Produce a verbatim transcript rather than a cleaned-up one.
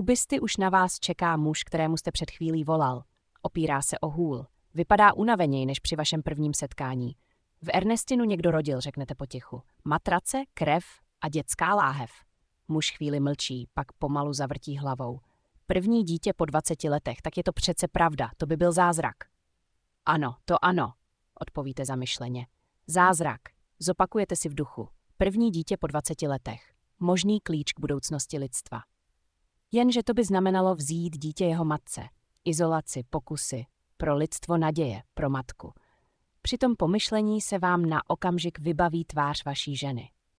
Bysty už na vás čeká muž, kterému jste před chvílí volal. Opírá se o hůl. Vypadá unaveněji než při vašem prvním setkání. V Ernestinu někdo rodil, řeknete potichu. Matrace, krev a dětská láhev. Muž chvíli mlčí, pak pomalu zavrtí hlavou. První dítě po dvaceti letech, tak je to přece pravda, to by byl zázrak. Ano, to ano, odpovíte zamyšleně. Zázrak. Zopakujete si v duchu. První dítě po dvaceti letech. Možný klíč k budoucnosti lidstva. Jenže to by znamenalo vzít dítě jeho matce. Izolaci, pokusy. Pro lidstvo naděje, pro matku. Při tom pomyšlení se vám na okamžik vybaví tvář vaší ženy.